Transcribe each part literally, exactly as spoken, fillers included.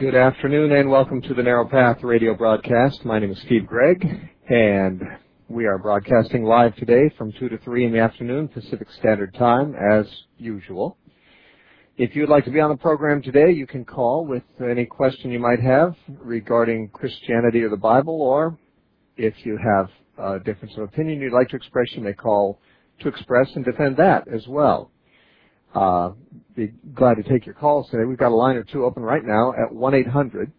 Good afternoon and welcome to the Narrow Path radio broadcast. My name is Steve Gregg, and we are broadcasting live today from two to three in the afternoon Pacific Standard Time, as usual. If you'd like to be on the program today, you can call with any question you might have regarding Christianity or the Bible, or if you have a difference of opinion you'd like to express, you may call to express and defend that as well. Uh, be glad to take your calls today. We've got a line or two open right now at one eight hundred,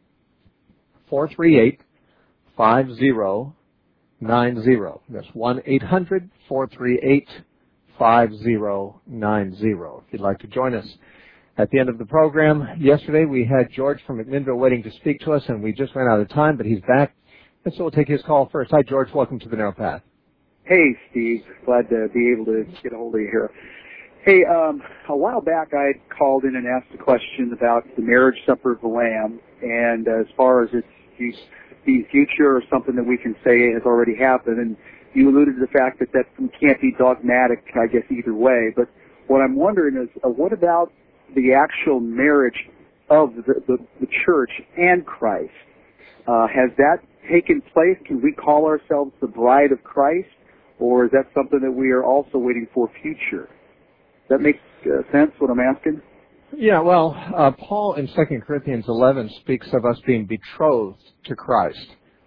four three eight, five zero nine zero. That's one eight hundred, four three eight, five zero nine zero. If you'd like to join us at the end of the program. Yesterday we had George from McMinnville waiting to speak to us, and we just ran out of time, but he's back, and so we'll take his call first. Hi, George. Welcome to the Narrow Path. Hey, Steve. Glad to be able to get a hold of you here. Hey, um, a while back I called in and asked a question about the marriage supper of the Lamb, and as far as it's being future or something that we can say has already happened, and you alluded to the fact that that can't be dogmatic, I guess, either way. But what I'm wondering is, uh, what about the actual marriage of the, the, the church and Christ? Uh, has that taken place? Can we call ourselves the bride of Christ, or is that something that we are also waiting for future? Does that make uh, sense, what I'm asking? Yeah, well, uh, Paul in Second Corinthians eleven speaks of us being betrothed to Christ.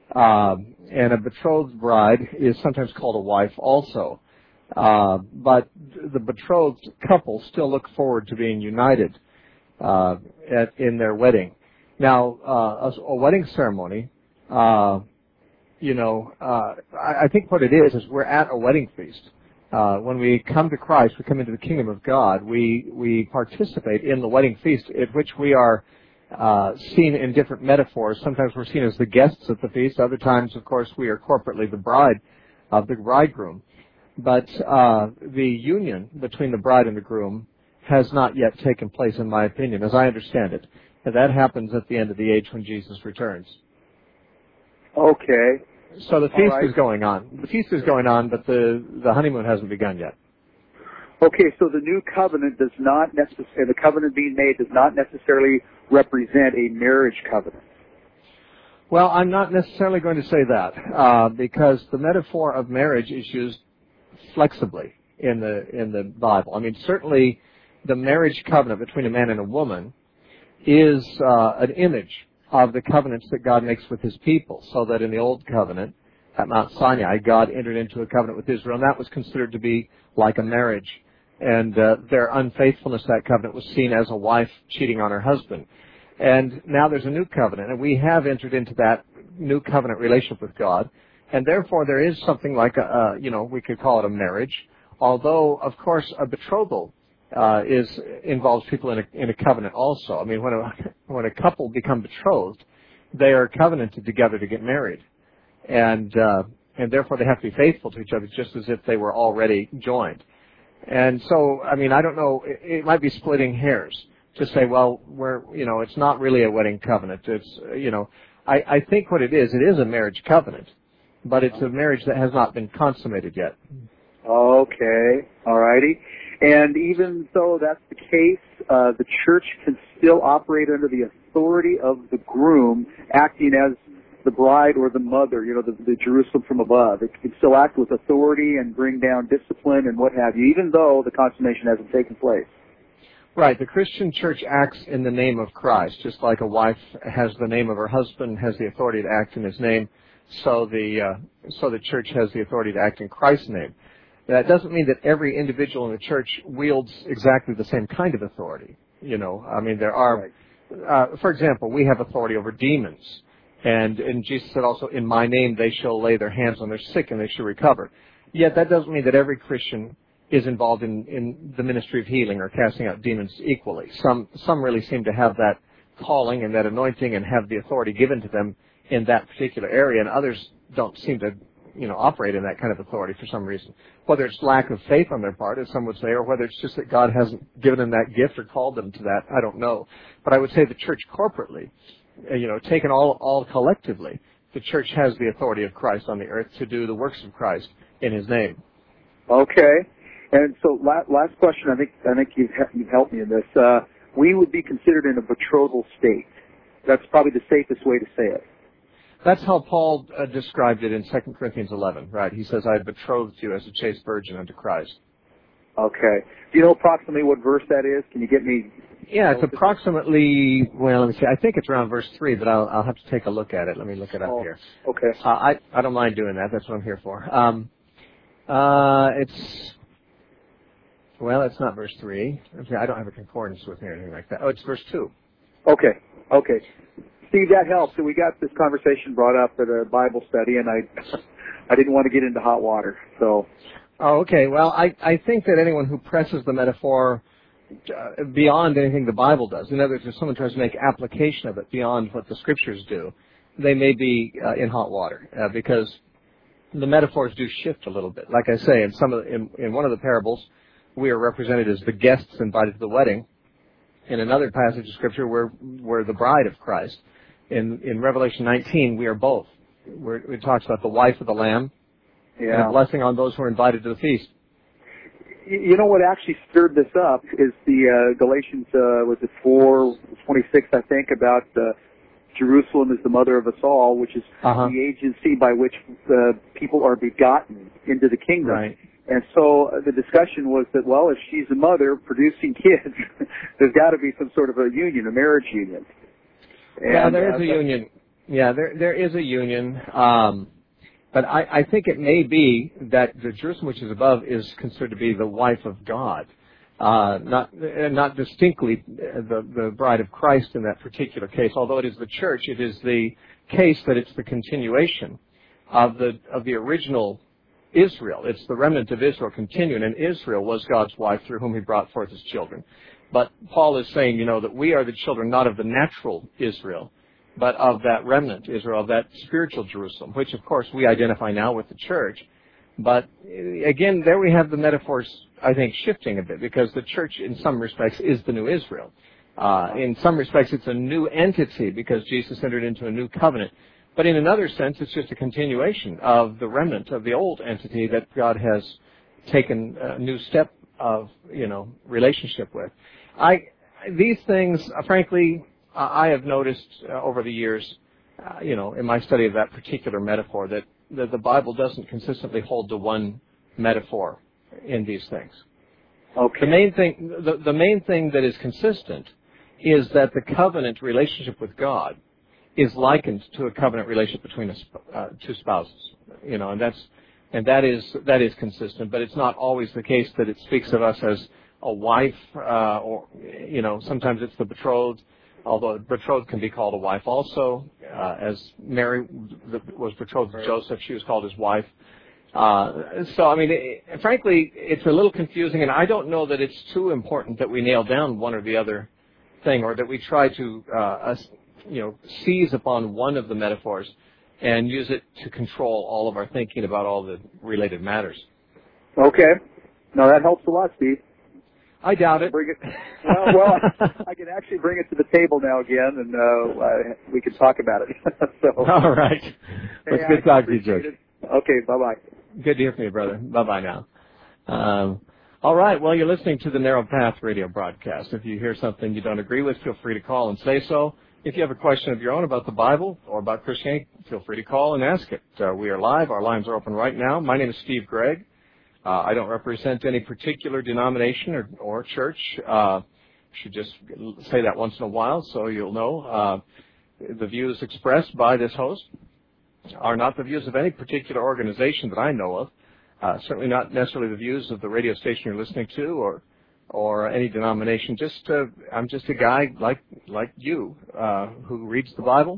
Um, and a betrothed bride is sometimes called a wife also. Uh, but the betrothed couple still look forward to being united uh, at, in their wedding. Now, uh, a, a wedding ceremony, uh, you know, uh, I, I think what it is is we're at a wedding feast. Uh, when we come to Christ, we come into the kingdom of God, we, we participate in the wedding feast at which we are uh, seen in different metaphors. Sometimes we're seen as the guests at the feast. Other times, of course, we are corporately the bride of the bridegroom. But uh, the union between the bride and the groom has not yet taken place, in my opinion, as I understand it. And that happens at the end of the age when Jesus returns. Okay. So the feast right. is going on. The feast is going on, but the, the honeymoon hasn't begun yet. Okay, so the new covenant does not necessarily, the covenant being made does not necessarily represent a marriage covenant. Well, I'm not necessarily going to say that, uh, because the metaphor of marriage is used flexibly in the in the Bible. I mean, certainly the marriage covenant between a man and a woman is uh, an image of the covenants that God makes with His people, so that in the Old Covenant at Mount Sinai, God entered into a covenant with Israel, and that was considered to be like a marriage. And uh, their unfaithfulness to that covenant was seen as a wife cheating on her husband. And now there's a new covenant, and we have entered into that new covenant relationship with God, and therefore there is something like a, uh, you know, we could call it a marriage, although, of course, a betrothal Uh, is involves people in a, in a covenant also. I mean, when a when a couple become betrothed, they are covenanted together to get married, and uh, and therefore they have to be faithful to each other, just as if they were already joined. And so, I mean, I don't know. It, it might be splitting hairs to say, well, we're you know, it's not really a wedding covenant. It's you know, I, I think what it is, it is a marriage covenant, but it's a marriage that has not been consummated yet. Okay, all righty. And even though that's the case, uh, the church can still operate under the authority of the groom, acting as the bride or the mother, you know, the, the Jerusalem from above. It can still act with authority and bring down discipline and what have you, even though the consummation hasn't taken place. Right. The Christian church acts in the name of Christ, just like a wife has the name of her husband, has the authority to act in his name, so the uh, so the church has the authority to act in Christ's name. That doesn't mean that every individual in the church wields exactly the same kind of authority. You know, I mean, there are, uh, for example, we have authority over demons. And, and Jesus said also, in my name they shall lay their hands on their sick and they shall recover. Yet that doesn't mean that every Christian is involved in, in the ministry of healing or casting out demons equally. Some, some really seem to have that calling and that anointing and have the authority given to them in that particular area, and others don't seem to you know, operate in that kind of authority for some reason. Whether it's lack of faith on their part, as some would say, or whether it's just that God hasn't given them that gift or called them to that, I don't know. But I would say the church corporately, you know, taken all, all collectively, the church has the authority of Christ on the earth to do the works of Christ in His name. Okay. And so last, last question, I think I think you've, you've helped me in this. Uh, we would be considered in a betrothal state. That's probably the safest way to say it. That's how Paul uh, described it in Second Corinthians eleven, right? He says, I have betrothed you as a chaste virgin unto Christ. Okay. Do you know approximately what verse that is? Can you get me... Yeah, it's approximately, well, let me see. I think it's around verse three, but I'll, I'll have to take a look at it. Let me look it up oh, here. Okay. Uh, I, I don't mind doing that. That's what I'm here for. Um, uh, it's, well, it's not verse three. Okay, I don't have a concordance with me or anything like that. Oh, it's verse two. Okay. Okay. Steve, that helps. So we got this conversation brought up at a Bible study, and I I didn't want to get into hot water. So. Oh, okay. Well, I, I think that anyone who presses the metaphor uh, beyond anything the Bible does, in other words, if someone tries to make application of it beyond what the Scriptures do, they may be uh, in hot water uh, because the metaphors do shift a little bit. Like I say, in some of the, in, in one of the parables, we are represented as the guests invited to the wedding. In another passage of Scripture, we're, we're the bride of Christ. In, in Revelation nineteen, we are both. We're, it talks about the wife of the Lamb. Yeah. And a blessing on those who are invited to the feast. You know what actually stirred this up is the uh, Galatians, uh, was it four twenty-six, I think, about uh, Jerusalem is the mother of us all, which is uh-huh. the agency by which uh, people are begotten into the kingdom. Right. And so uh, the discussion was that, well, if she's a mother producing kids, there's got to be some sort of a union, a marriage union. And, yeah, there is uh, a union. Yeah, there there is a union. Um, But I, I think it may be that the Jerusalem which is above is considered to be the wife of God, uh, not not distinctly the, the bride of Christ in that particular case. Although it is the church, it is the case that it's the continuation of the of the original Israel. It's the remnant of Israel continuing, and Israel was God's wife through whom He brought forth His children. But Paul is saying, you know, that we are the children not of the natural Israel, but of that remnant Israel, of that spiritual Jerusalem, which, of course, we identify now with the church. But, again, there we have the metaphors, I think, shifting a bit, because the church, in some respects, is the new Israel. Uh, in some respects, it's a new entity, because Jesus entered into a new covenant. But in another sense, it's just a continuation of the remnant of the old entity that God has taken a new step of, you know, relationship with. I, these things, uh, frankly... I have noticed uh, over the years, uh, you know, in my study of that particular metaphor, that, that the Bible doesn't consistently hold to one metaphor in these things. Okay. The main thing, the, the main thing that is consistent is that the covenant relationship with God is likened to a covenant relationship between a, uh, two spouses. You know, and that's and that is that is consistent. But it's not always the case that it speaks of us as a wife, uh, or you know, sometimes it's the betrothed. Although betrothed can be called a wife also, uh, as Mary was betrothed to Joseph, she was called his wife. Uh, so, I mean, it, frankly, it's a little confusing, and I don't know that it's too important that we nail down one or the other thing, or that we try to, uh, us, you know, seize upon one of the metaphors and use it to control all of our thinking about all the related matters. Okay. No, that helps a lot, Steve. I doubt it. Bring it. Well, well, I can actually bring it to the table now again, and uh, uh, we can talk about it. So. All right. Hey, Well, it's good talking to you, George. It. Okay, bye-bye. Good to hear from you, brother. Bye-bye now. Um, all right. Well, you're listening to the Narrow Path radio broadcast. If you hear something you don't agree with, feel free to call and say so. If you have a question of your own about the Bible or about Christianity, feel free to call and ask it. Uh, we are live. Our lines are open right now. My name is Steve Gregg. Uh, I don't represent any particular denomination or, or church. Uh, should just say that once in a while so you'll know. Uh, the views expressed by this host are not the views of any particular organization that I know of. Uh, certainly not necessarily the views of the radio station you're listening to or or any denomination. Just uh, I'm just a guy like like you uh, who reads the Bible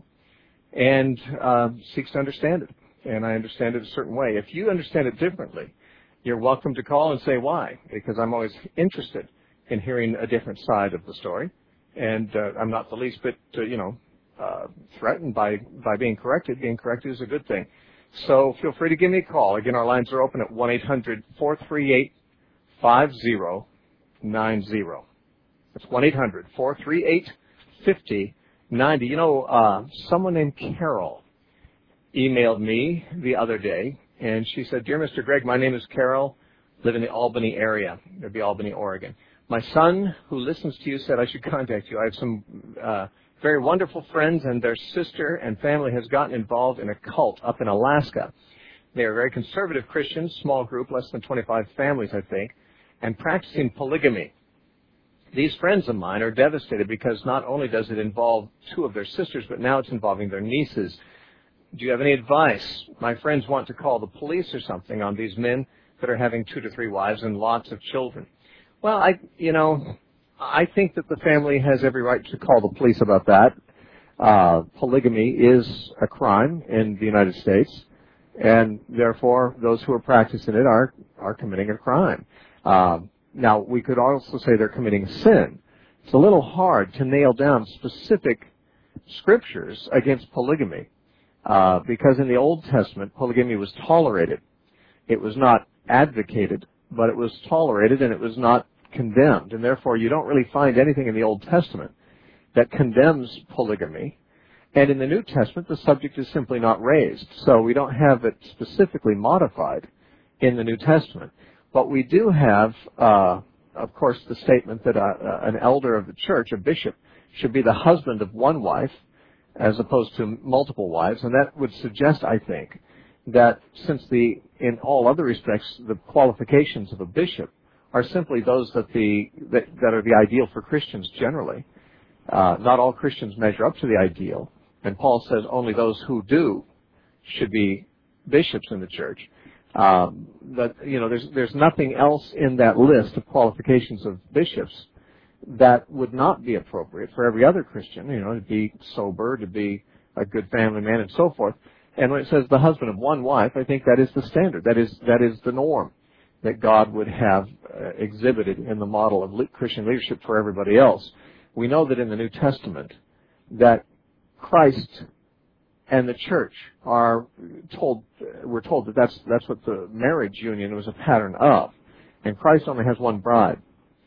and uh, seeks to understand it. And I understand it a certain way. If you understand it differently, you're welcome to call and say why, because I'm always interested in hearing a different side of the story, and uh, I'm not the least bit, uh, you know, uh, threatened by, by being corrected. Being corrected is a good thing. So feel free to give me a call. Again, our lines are open at one eight hundred four three eight five zero nine zero. That's one eight hundred four three eight five zero nine zero. You know, uh, someone named Carol emailed me the other day, and she said, "Dear Mister Gregg, my name is Carol, live in the Albany area." It would be Albany, Oregon. "My son, who listens to you, said I should contact you. I have some uh, very wonderful friends, and their sister and family has gotten involved in a cult up in Alaska. They are very conservative Christians, small group, less than twenty-five families, I think, and practicing polygamy. These friends of mine are devastated because not only does it involve two of their sisters, but now it's involving their nieces. Do you have any advice? My friends want to call the police or something on these men that are having two to three wives and lots of children. Well, I, you know, I think that the family has every right to call the police about that. Uh, polygamy is a crime in the United States, and therefore those who are practicing it are, are committing a crime. Um, now, we could also say they're committing sin. It's a little hard to nail down specific scriptures against polygamy, uh, because in the Old Testament, polygamy was tolerated. It was not advocated, but it was tolerated, and it was not condemned. And therefore, you don't really find anything in the Old Testament that condemns polygamy. And in the New Testament, the subject is simply not raised. So we don't have it specifically modified in the New Testament. But we do have, uh, of course, the statement that uh, an elder of the church, a bishop, should be the husband of one wife as opposed to multiple wives. And that would suggest, I think, that since the, in all other respects, the qualifications of a bishop are simply those that the that, that are the ideal for Christians generally. Uh, not all Christians measure up to the ideal, and Paul says only those who do should be bishops in the church. Um, but you know, there's there's nothing else in that list of qualifications of bishops that would not be appropriate for every other Christian. You know, to be sober, to be a good family man, and so forth. And when it says the husband of one wife, I think that is the standard. That is that is the norm that God would have uh, exhibited in the model of le- Christian leadership for everybody else. We know that in the New Testament that Christ and the church are told, we're told that that's that's what the marriage union was a pattern of. And Christ only has one bride.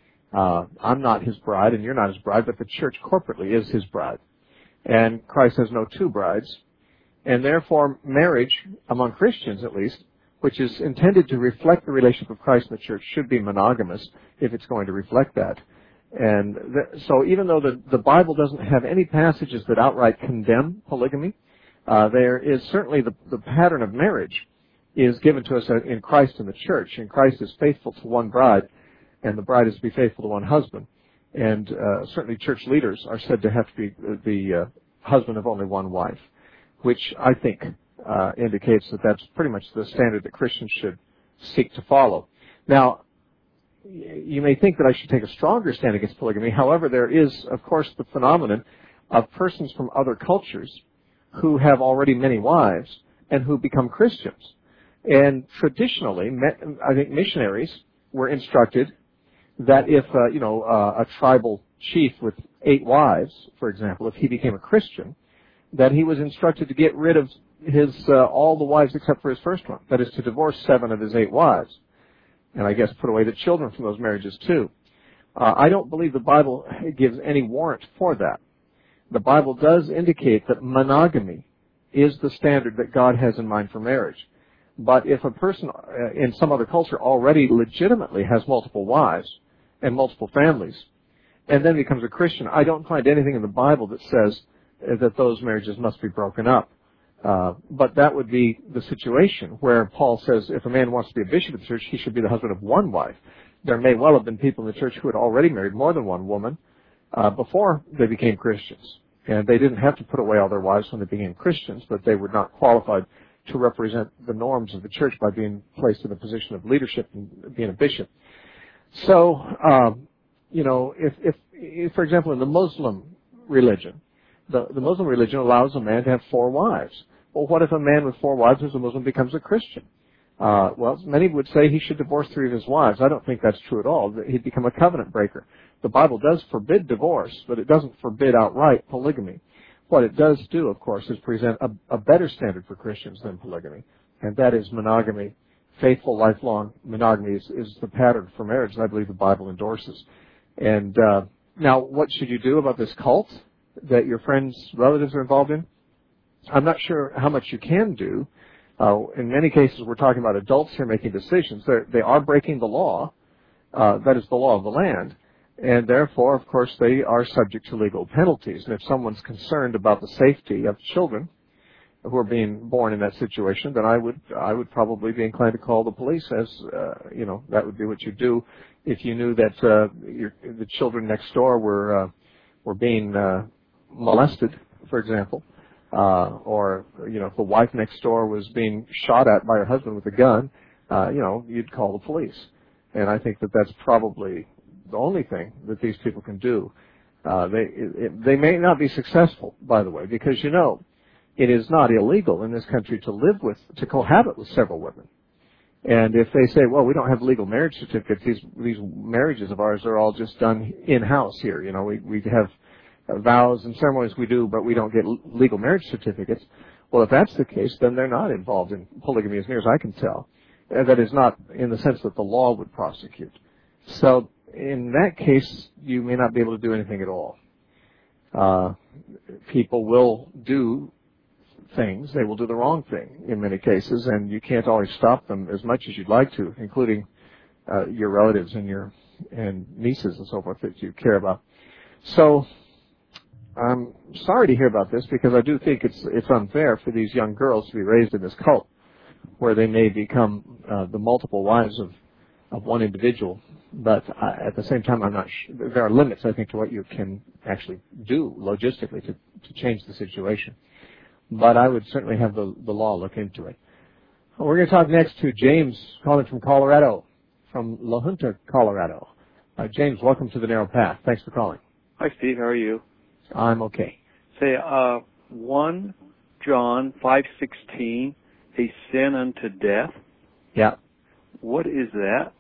Uh, I'm not his bride, and you're not his bride, but the church corporately is his bride. And Christ has no two brides. And therefore, marriage, among Christians at least, which is intended to reflect the relationship of Christ and the church, should be monogamous if it's going to reflect that. And th- so even though the, the Bible doesn't have any passages that outright condemn polygamy, uh, there is certainly the, the pattern of marriage is given to us in Christ and the church. And Christ is faithful to one bride, and the bride is to be faithful to one husband. And uh, certainly church leaders are said to have to be the uh, husband of only one wife, which I think uh, indicates that that's pretty much the standard that Christians should seek to follow. Now, you may think that I should take a stronger stand against polygamy. However, there is, of course, the phenomenon of persons from other cultures who have already many wives and who become Christians. And traditionally, I think missionaries were instructed that if, uh, you know, uh, a tribal chief with eight wives, for example, if he became a Christian, that he was instructed to get rid of his uh, all the wives except for his first one. That is, to divorce seven of his eight wives. And I guess put away the children from those marriages too. Uh, I don't believe the Bible gives any warrant for that. The Bible does indicate that monogamy is the standard that God has in mind for marriage. But if a person uh, in some other culture already legitimately has multiple wives and multiple families, and then becomes a Christian, I don't find anything in the Bible that says that those marriages must be broken up. Uh, but that would be the situation where Paul says if a man wants to be a bishop of the church, he should be the husband of one wife. There may well have been people in the church who had already married more than one woman uh, before they became Christians. And they didn't have to put away all their wives when they became Christians, but they were not qualified to represent the norms of the church by being placed in a position of leadership and being a bishop. So, um, you know, if, if, if, for example, in the Muslim religion, the, the Muslim religion allows a man to have four wives. Well, what if a man with four wives as a Muslim becomes a Christian? Uh, well, many would say he should divorce three of his wives. I don't think that's true at all. He'd become a covenant breaker. The Bible does forbid divorce, but it doesn't forbid outright polygamy. What it does do, of course, is present a, a better standard for Christians than polygamy, and that is monogamy. Faithful, lifelong monogamy is, is the pattern for marriage that I believe the Bible endorses. And uh, now, what should you do about this cult that your friends' relatives are involved in? I'm not sure how much you can do. Uh, in many cases, we're talking about adults here making decisions. They're, they are breaking the law. Uh, that is the law of the land. and therefore, of course, they are subject to legal penalties. And if someone's concerned about the safety of children who are being born in that situation, then I would I would probably be inclined to call the police, as uh, you know, that would be what you do if you knew that uh, your, the children next door were uh, were being uh, molested, for example, uh, or you know, if the wife next door was being shot at by her husband with a gun, uh, you know, you'd call the police. And I think that that's probably the only thing that these people can do. Uh, they it, it, they may not be successful, by the way, because you know, it is not illegal in this country to live with, to cohabit with several women. And if they say, well, we don't have legal marriage certificates, these these marriages of ours are all just done in-house here. You know, we, we have vows and ceremonies we do, but we don't get legal marriage certificates. Well, if that's the case, then they're not involved in polygamy as near as I can tell. Uh, that is not in the sense that the law would prosecute. So in that case, you may not be able to do anything at all. Uh, people will do things. They will do the wrong thing in many cases, and you can't always stop them as much as you'd like to, including uh, your relatives and your and nieces and so forth that you care about. So I'm sorry to hear about this, because I do think it's it's unfair for these young girls to be raised in this cult where they may become uh, the multiple wives of, of one individual. But I, at the same time, I'm not sure. There are limits, I think, to what you can actually do logistically to, to change the situation. But I would certainly have the, the law look into it. We're going to talk next to James, calling from Colorado, from La Junta, Colorado. Uh, James, welcome to the Narrow Path. Thanks for calling. Hi, Steve. How are you? I'm okay. Say, uh, First John five sixteen, a sin unto death. Yeah. What is that?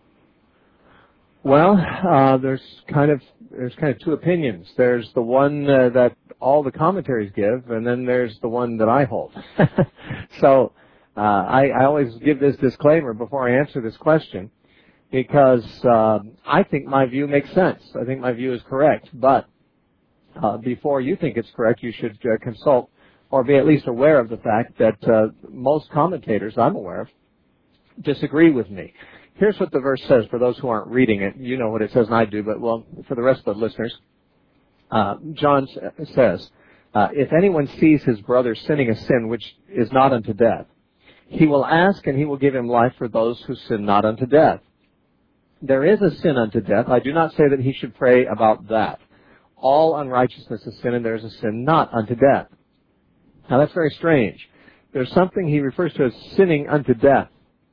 Well, uh, there's kind of there's kind of two opinions. There's the one uh, that all the commentaries give, and then there's the one that I hold. so uh, I, I always give this disclaimer before I answer this question, because uh, I think my view makes sense. I think my view is correct. But uh, before you think it's correct, you should uh, consult or be at least aware of the fact that uh, most commentators I'm aware of disagree with me. Here's what the verse says for those who aren't reading it. You know what it says, and I do, but well, for the rest of the listeners, uh, John says, uh, if anyone sees his brother sinning a sin which is not unto death, he will ask, and he will give him life for those who sin not unto death. There is a sin unto death. I do not say that he should pray about that. All unrighteousness is sin, and there is a sin not unto death. Now that's very strange. There's something he refers to as sinning unto death.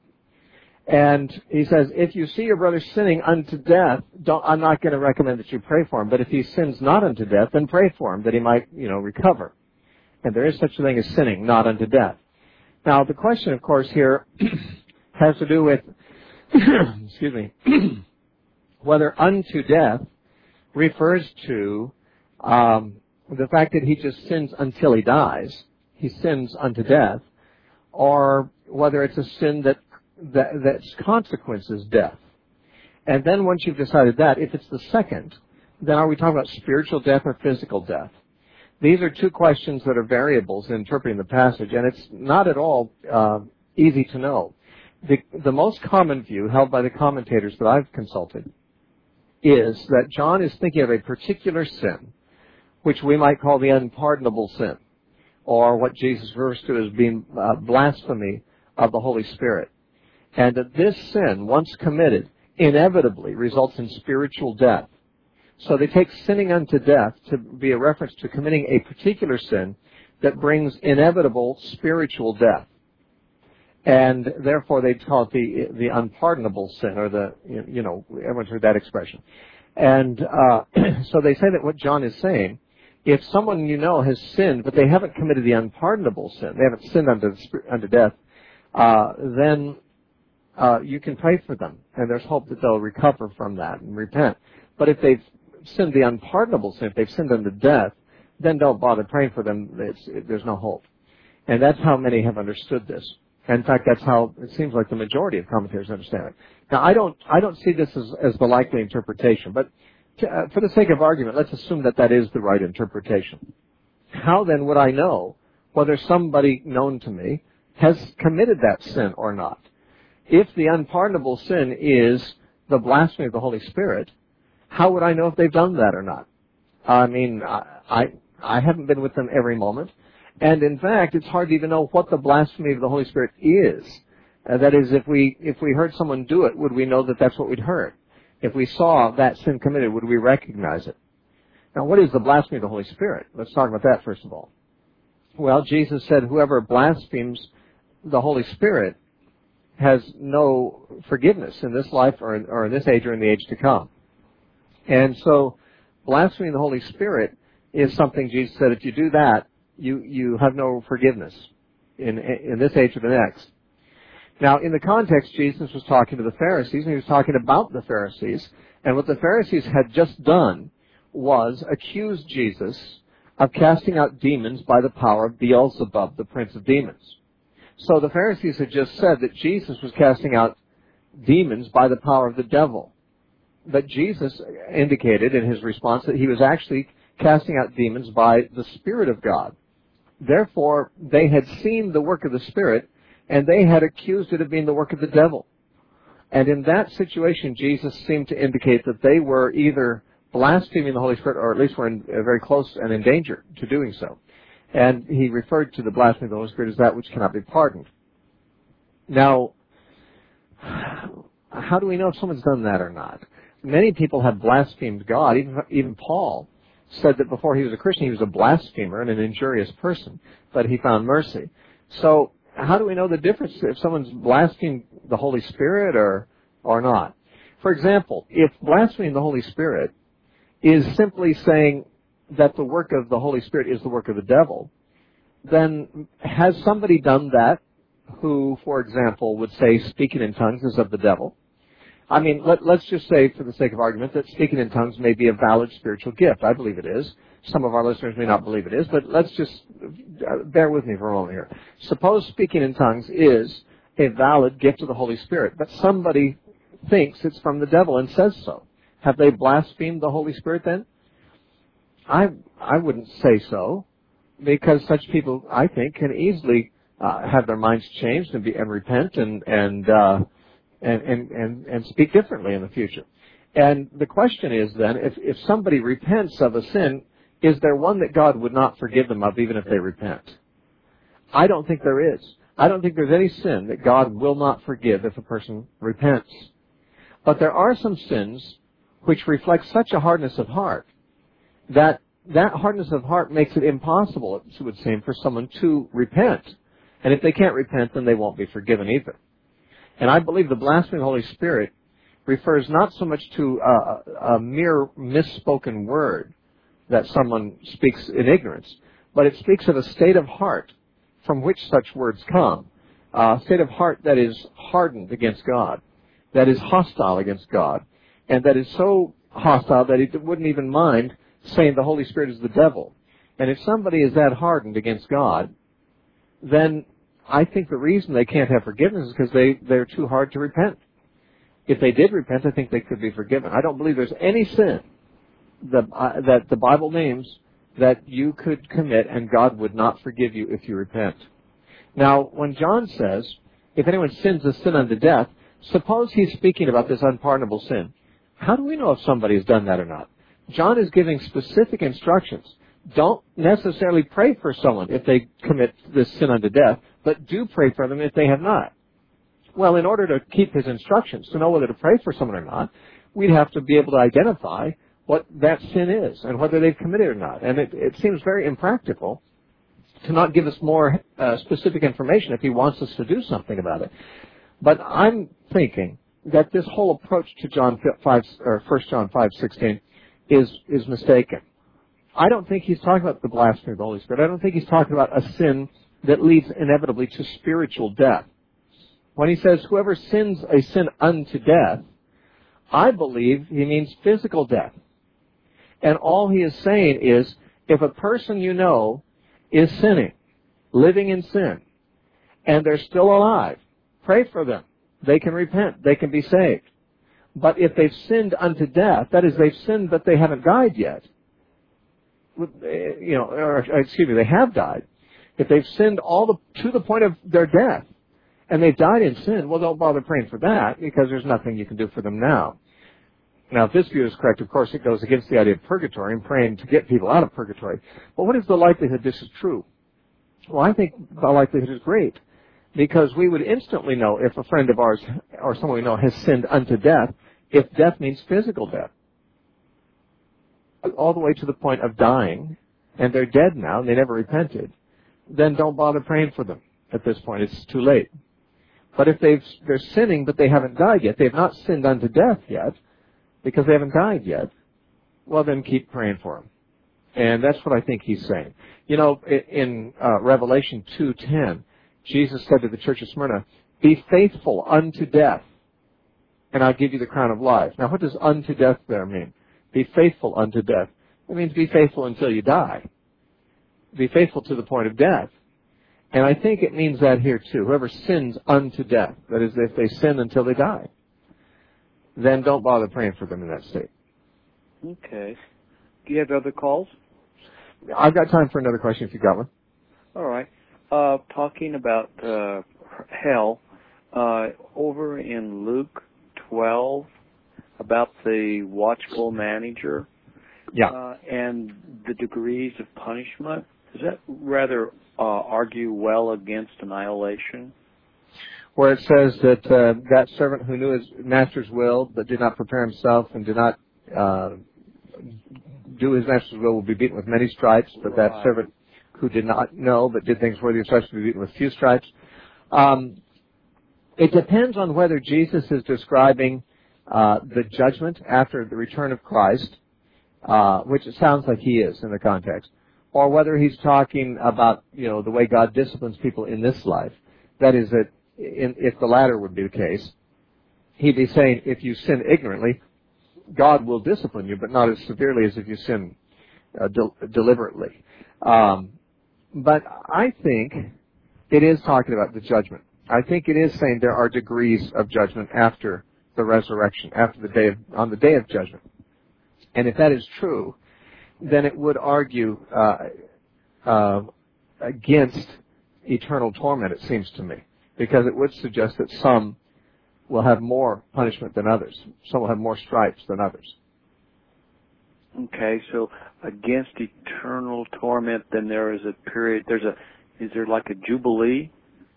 And he says, if you see your brother sinning unto death, don't, I'm not going to recommend that you pray for him. But if he sins not unto death, then pray for him, that he might, you know, recover. And there is such a thing as sinning not unto death. Now, the question, of course, here has to do with, excuse me, whether unto death refers to um, the fact that he just sins until he dies. He sins unto death. Or whether it's a sin that That, that's consequence is death. And then once you've decided that, if it's the second, then are we talking about spiritual death or physical death? These are two questions that are variables in interpreting the passage, and it's not at all uh, easy to know. The, the most common view held by the commentators that I've consulted is that John is thinking of a particular sin, which we might call the unpardonable sin, or what Jesus refers to as being uh, blasphemy of the Holy Spirit. And that this sin, once committed, inevitably results in spiritual death. So they take sinning unto death to be a reference to committing a particular sin that brings inevitable spiritual death. And therefore they call it the the unpardonable sin, or the, you know, everyone's heard that expression. And uh, so they say that what John is saying, if someone you know has sinned, but they haven't committed the unpardonable sin, they haven't sinned unto, unto death, uh, then Uh, you can pray for them, and there's hope that they'll recover from that and repent. But if they've sinned the unpardonable sin, if they've sinned unto death, then don't bother praying for them. It's, it, there's no hope. And that's how many have understood this. In fact, that's how it seems like the majority of commentators understand it. Now, I don't, I don't see this as, as the likely interpretation, but to, uh, for the sake of argument, let's assume that that is the right interpretation. How then would I know whether somebody known to me has committed that sin or not? If the unpardonable sin is the blasphemy of the Holy Spirit, How would I know if they've done that or not? I mean, I, I, I haven't been with them every moment. And in fact, it's hard to even know what the blasphemy of the Holy Spirit is. Uh, that is, if we, if we heard someone do it, would we know that that's what we'd heard? If we saw that sin committed, would we recognize it? Now, what is the blasphemy of the Holy Spirit? Let's talk about that first of all. Well, Jesus said, whoever blasphemes the Holy Spirit has no forgiveness in this life or in, or in this age or in the age to come. And so, blaspheming the Holy Spirit is something Jesus said, if you do that, you, you have no forgiveness in, in this age or the next. Now, in the context, Jesus was talking to the Pharisees, and he was talking about the Pharisees. And what the Pharisees had just done was accuse Jesus of casting out demons by the power of Beelzebub, the prince of demons. So the Pharisees had just said that Jesus was casting out demons by the power of the devil. But Jesus indicated in his response that he was actually casting out demons by the Spirit of God. Therefore, they had seen the work of the Spirit, and they had accused it of being the work of the devil. And in that situation, Jesus seemed to indicate that they were either blaspheming the Holy Spirit, or at least were in, uh, very close and in danger to doing so. And he referred to the blasphemy of the Holy Spirit as that which cannot be pardoned. Now, how do we know if someone's done that or not? Many people have blasphemed God. Even, even Paul said that before he was a Christian, he was a blasphemer and an injurious person, but he found mercy. So, how do we know the difference if someone's blasphemed the Holy Spirit or, or not? For example, if blaspheming the Holy Spirit is simply saying that the work of the Holy Spirit is the work of the devil, then has somebody done that who, for example, would say speaking in tongues is of the devil? I mean, let, let's just say, for the sake of argument, that speaking in tongues may be a valid spiritual gift. I believe it is. Some of our listeners may not believe it is, but let's just uh, bear with me for a moment here. Suppose speaking in tongues is a valid gift of the Holy Spirit, but somebody thinks it's from the devil and says so. Have they blasphemed the Holy Spirit then? I I wouldn't say so, because such people, I think, can easily uh, have their minds changed and, be, and repent and and, uh, and and and and speak differently in the future. And the question is then, if if somebody repents of a sin, is there one that God would not forgive them of even if they repent? I don't think there is. I don't think there's any sin that God will not forgive if a person repents. But there are some sins which reflect such a hardness of heart that that hardness of heart makes it impossible, it would seem, for someone to repent. And if they can't repent, then they won't be forgiven either. And I believe the blasphemy of the Holy Spirit refers not so much to a, a mere misspoken word that someone speaks in ignorance, but it speaks of a state of heart from which such words come, a state of heart that is hardened against God, that is hostile against God, and that is so hostile that it wouldn't even mind saying the Holy Spirit is the devil. And if somebody is that hardened against God, then I think the reason they can't have forgiveness is because they, they're too hard to repent. If they did repent, I think they could be forgiven. I don't believe there's any sin that, uh, that the Bible names that you could commit and God would not forgive you if you repent. Now, when John says, if anyone sins a sin unto death, suppose he's speaking about this unpardonable sin. How do we know if somebody has done that or not? John is giving specific instructions. Don't necessarily pray for someone if they commit this sin unto death, but do pray for them if they have not. Well, in order to keep his instructions, to know whether to pray for someone or not, we'd have to be able to identify what that sin is and whether they've committed it or not. And it, it seems very impractical to not give us more uh, specific information if he wants us to do something about it. But I'm thinking that this whole approach to John five or First John five sixteen is is mistaken. I don't think he's talking about the blasphemy of the Holy Spirit. I don't think he's talking about a sin that leads inevitably to spiritual death. When he says, whoever sins a sin unto death, I believe he means physical death. And all he is saying is, if a person you know is sinning, living in sin, and they're still alive, pray for them. They can repent. They can be saved. But if they've sinned unto death, that is, they've sinned but they haven't died yet, you know, or, excuse me, they have died. If they've sinned all the, to the point of their death, and they've died in sin, well, don't bother praying for that, because there's nothing you can do for them now. Now, if this view is correct, of course, it goes against the idea of purgatory and praying to get people out of purgatory. But what is the likelihood this is true? Well, I think the likelihood is great, because we would instantly know if a friend of ours or someone we know has sinned unto death, if death means physical death, all the way to the point of dying, and they're dead now and they never repented, then don't bother praying for them at this point. It's too late. But if they've, they're sinning but they haven't died yet, they've not sinned unto death yet, because they haven't died yet, well, then keep praying for them. And that's what I think he's saying. You know, in uh, Revelation two ten, Jesus said to the church of Smyrna, be faithful unto death, and I'll give you the crown of life. Now, what does unto death there mean? Be faithful unto death. It means be faithful until you die. Be faithful to the point of death. And I think it means that here too. Whoever sins unto death, that is, if they sin until they die, then don't bother praying for them in that state. Okay. Do you have other calls? I've got time for another question if you've got one. All right. Uh, talking about uh, hell, uh, over in Luke twelve, about the watchful manager, yeah, uh, and the degrees of punishment, does that rather uh, argue well against annihilation? Where it says that uh, that servant who knew his master's will but did not prepare himself and did not uh, do his master's will will be beaten with many stripes, but that Right. servant who did not know but did things worthy of stripes will be beaten with few stripes. Um, it depends on whether Jesus is describing uh, the judgment after the return of Christ, uh, which it sounds like he is in the context, or whether he's talking about, you know, the way God disciplines people in this life. That is, that in, if the latter would be the case, he'd be saying if you sin ignorantly, God will discipline you, but not as severely as if you sin uh, de- deliberately. Um, but I think it is talking about the judgment. I think it is saying there are degrees of judgment after the resurrection, after the day of, on the day of judgment. And if that is true, then it would argue uh, uh, against eternal torment, it seems to me, because it would suggest that some will have more punishment than others. Some will have more stripes than others. Okay, so against eternal torment, then there is a period, there's a, is there like a jubilee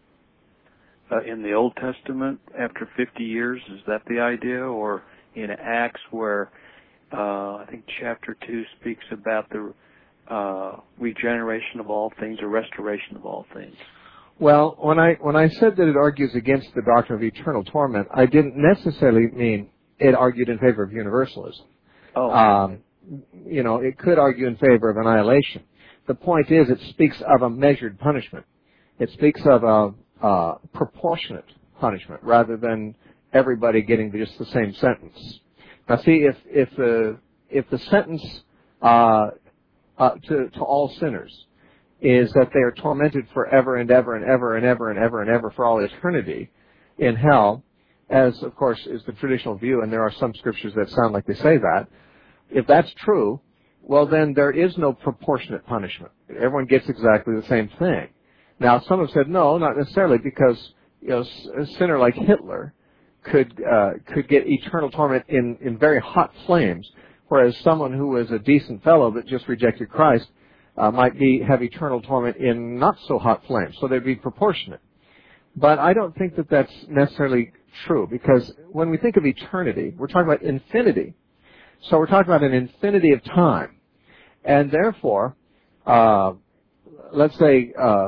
uh, in the Old Testament after fifty years? Is that the idea? Or in Acts where uh, I think chapter two speaks about the uh, regeneration of all things or restoration of all things? Well, when I when I said that it argues against the doctrine of eternal torment, I didn't necessarily mean it argued in favor of universalism. Oh. Um, you know, it could argue in favor of annihilation. The point is, it speaks of a measured punishment. It speaks of a, a proportionate punishment rather than everybody getting just the same sentence. Now, see, if if the if the sentence uh, uh, to to all sinners is that they are tormented forever and ever and ever and ever and ever and ever for all eternity in hell, as of course is the traditional view, and there are some scriptures that sound like they say that. If that's true, well then there is no proportionate punishment. Everyone gets exactly the same thing. Now some have said no, not necessarily, because you know a sinner like Hitler could uh, could get eternal torment in in very hot flames, whereas someone who was a decent fellow that just rejected Christ Uh, might be have eternal torment in not so hot flames, so they'd be proportionate. But I don't think that that's necessarily true, because when we think of eternity, we're talking about infinity. So we're talking about an infinity of time, and therefore, uh, let's say uh,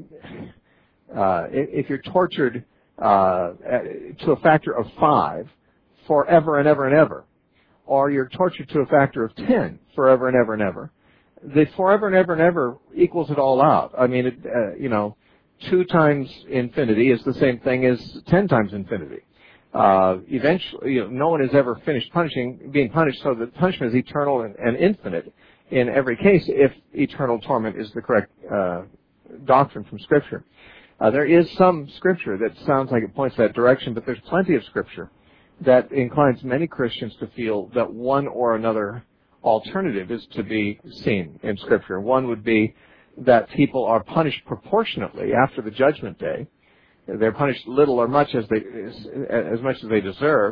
uh, if you're tortured uh, to a factor of five forever and ever and ever, or you're tortured to a factor of ten forever and ever and ever, the forever and ever and ever equals it all out. I mean, it, uh, you know, two times infinity is the same thing as ten times infinity. Uh, eventually, you know, no one has ever finished punishing, being punished, so the punishment is eternal and, and infinite in every case if eternal torment is the correct uh, doctrine from Scripture. Uh, there is some Scripture that sounds like it points that direction, but there's plenty of Scripture that inclines many Christians to feel that one or another alternative is to be seen in Scripture. One would be that people are punished proportionately after the judgment day. They're punished little or much as they as much as they deserve,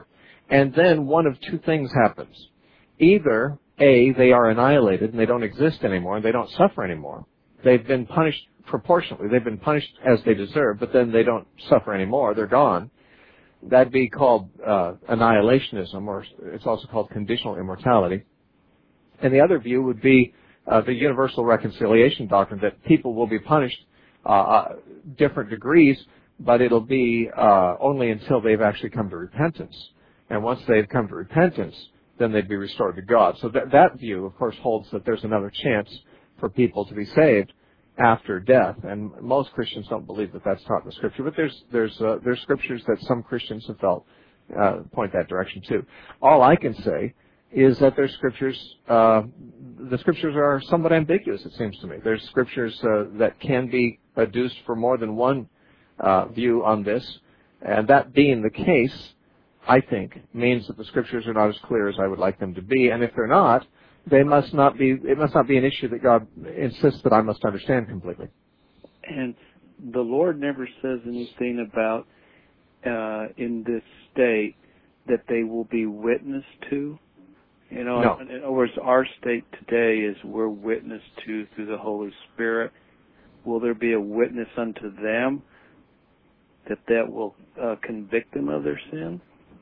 And then one of two things happens. Either, A, they are annihilated and they don't exist anymore and they don't suffer anymore. They've been punished proportionately. They've been punished as they deserve, but then they don't suffer anymore. They're gone. That'd be called uh, annihilationism, or it's also called conditional immortality. And the other view would be uh, the universal reconciliation doctrine, that people will be punished uh, uh, different degrees, but it'll be uh, only until they've actually come to repentance. And once they've come to repentance, then they'd be restored to God. So that, that view, of course, holds that there's another chance for people to be saved after death. And most Christians don't believe that that's taught in the Scripture, but there's there's uh, there's scriptures that some Christians have felt uh, point that direction too. All I can say is that there's scriptures, uh, the scriptures are somewhat ambiguous, it seems to me. There's scriptures uh, that can be adduced for more than one uh, view on this, and that being the case, I think, means that the scriptures are not as clear as I would like them to be, and if they're not, they must not be, it must not be an issue that God insists that I must understand completely. And the Lord never says anything about, uh, in this state, that they will be witnessed to. You know, no. in other words, our state today is we're witnessed to through the Holy Spirit. Will there be a witness unto them that that will uh, convict them of their sin?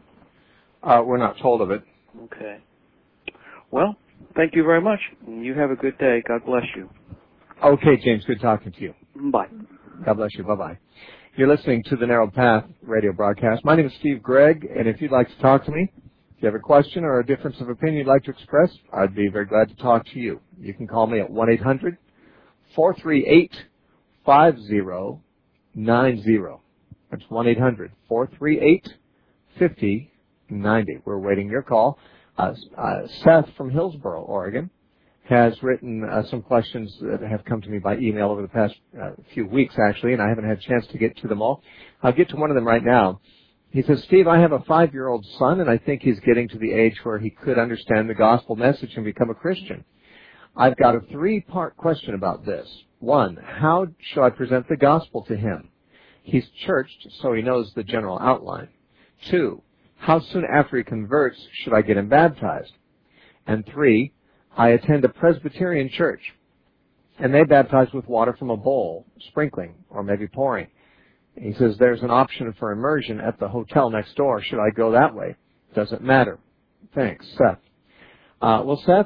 Uh, we're not told of it. Okay. Well, thank you very much. You have a good day. God bless you. Okay, James, good talking to you. Bye. God bless you. Bye-bye. You're listening to the Narrow Path radio broadcast. My name is Steve Gregg, and if you'd like to talk to me, if you have a question or a difference of opinion you'd like to express, I'd be very glad to talk to you. You can call me at one eight hundred four three eight five zero nine zero. That's one eight hundred four three eight five zero nine zero. We're waiting your call. Uh, uh, Seth from Hillsboro, Oregon, has written uh, some questions that have come to me by email over the past uh, few weeks, actually, and I haven't had a chance to get to them all. I'll get to one of them right now. He says, Steve, I have a five-year-old son, and I think he's getting to the age where he could understand the gospel message and become a Christian. I've got a three-part question about this. One, how should I present the gospel to him? He's churched, so he knows the general outline. Two, how soon after he converts should I get him baptized? And three, I attend a Presbyterian church, and they baptize with water from a bowl, sprinkling, or maybe pouring. He says there's an option for immersion at the hotel next door. Should I go that way? Doesn't matter. Thanks, Seth. Uh, well, Seth,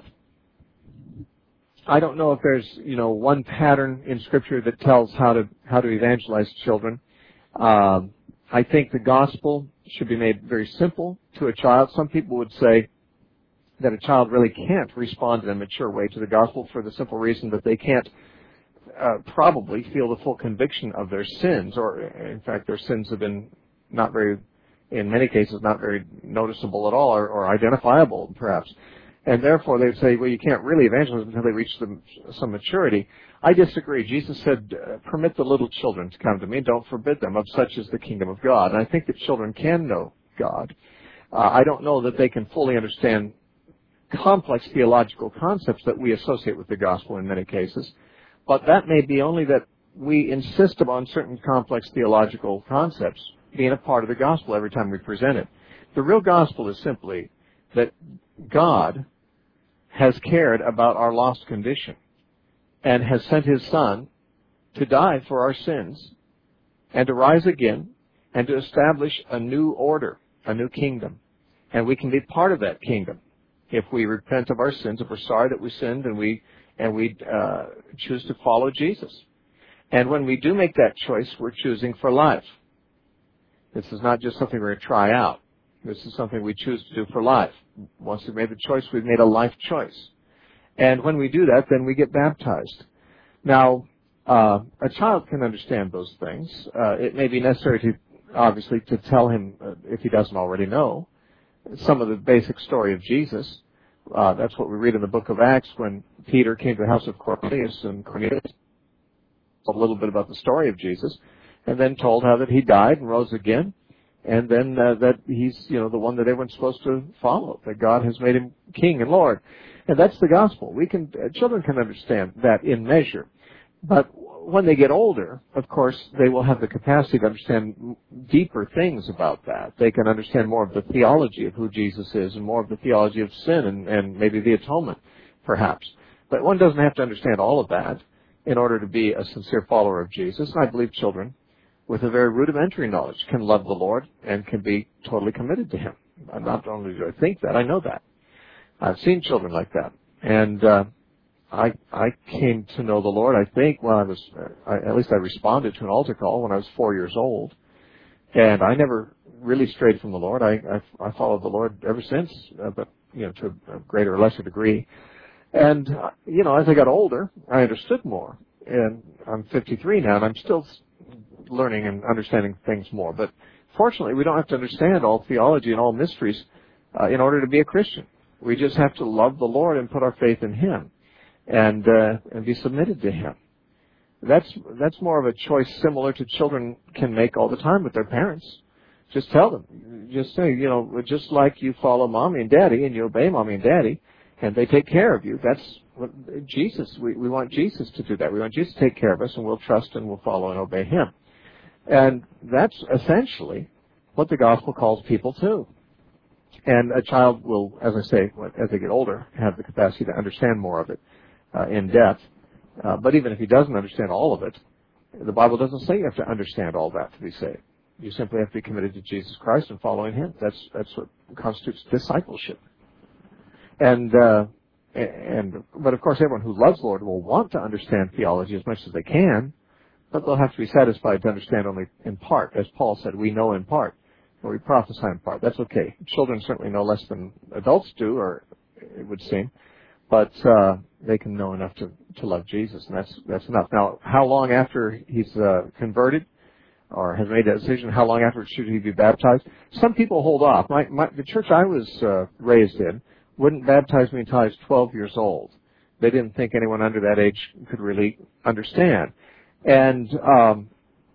I don't know if there's, you know, one pattern in Scripture that tells how to how to evangelize children. Um, I think the gospel should be made very simple to a child. Some people would say that a child really can't respond in a mature way to the gospel for the simple reason that they can't uh, probably feel the full conviction of their sins, or in fact their sins have been not very, in many cases, not very noticeable at all, or, or identifiable perhaps. And therefore they would say, well, you can't really evangelize until they reach the, some maturity. I disagree. Jesus said, uh, permit the little children to come to me, don't forbid them, of such is the kingdom of God. And I think that children can know God. Uh, I don't know that they can fully understand complex theological concepts that we associate with the gospel in many cases, but that may be only that we insist upon certain complex theological concepts being a part of the gospel every time we present it. The real gospel is simply that God has cared about our lost condition and has sent His Son to die for our sins and to rise again and to establish a new order, a new kingdom. And we can be part of that kingdom if we repent of our sins, if we're sorry that we sinned, and we and we uh, choose to follow Jesus. And when we do make that choice, we're choosing for life. This is not just something we're going to try out. This is something we choose to do for life. Once we've made the choice, we've made a life choice. And when we do that, then we get baptized. Now, uh, a child can understand those things. Uh, it may be necessary to, obviously, to tell him, uh, if he doesn't already know, some of the basic story of Jesus. Uh, that's what we read in the book of Acts when Peter came to the house of Cornelius, and Cornelius told a little bit about the story of Jesus, and then told how that he died and rose again, and then uh, that he's, you know, the one that everyone's supposed to follow, that God has made him King and Lord. And that's the gospel. We can, uh, children can understand that in measure. But when they get older, of course, they will have the capacity to understand deeper things about that. They can understand more of the theology of who Jesus is and more of the theology of sin and, and maybe the atonement, perhaps. But one doesn't have to understand all of that in order to be a sincere follower of Jesus. And I believe children with a very rudimentary knowledge can love the Lord and can be totally committed to Him. Not only do I think that, I know that. I've seen children like that. And uh, I I came to know the Lord, I think, when I was, uh, I, at least I responded to an altar call when I was four years old. And I never really strayed from the Lord. I, I, I followed the Lord ever since, uh, but, you know, to a greater or lesser degree. And, uh, you know, as I got older, I understood more. And I'm fifty-three now, and I'm still learning and understanding things more. But fortunately, we don't have to understand all theology and all mysteries uh, in order to be a Christian. We just have to love the Lord and put our faith in Him and uh, and be submitted to Him. That's that's more of a choice similar to children can make all the time with their parents. Just tell them. Just say, you know, just like you follow Mommy and Daddy and you obey Mommy and Daddy, and they take care of you. That's what Jesus, we, we want Jesus to do that. We want Jesus to take care of us, and we'll trust and we'll follow and obey Him. And that's essentially what the gospel calls people to. And a child will, as I say, as they get older, have the capacity to understand more of it uh, in depth. Uh, but even if he doesn't understand all of it, the Bible doesn't say you have to understand all that to be saved. You simply have to be committed to Jesus Christ and following Him. That's that's what constitutes discipleship. And uh, and but of course, everyone who loves the Lord will want to understand theology as much as they can, but they'll have to be satisfied to understand only in part. As Paul said, we know in part, or we prophesy in part. That's okay. Children certainly know less than adults do, or it would seem, but uh, they can know enough to, to love Jesus, and that's that's enough. Now, how long after he's uh, converted or has made that decision, how long after should he be baptized? Some people hold off. My, my, the church I was uh, raised in wouldn't baptize me until I was twelve years old. They didn't think anyone under that age could really understand. And um,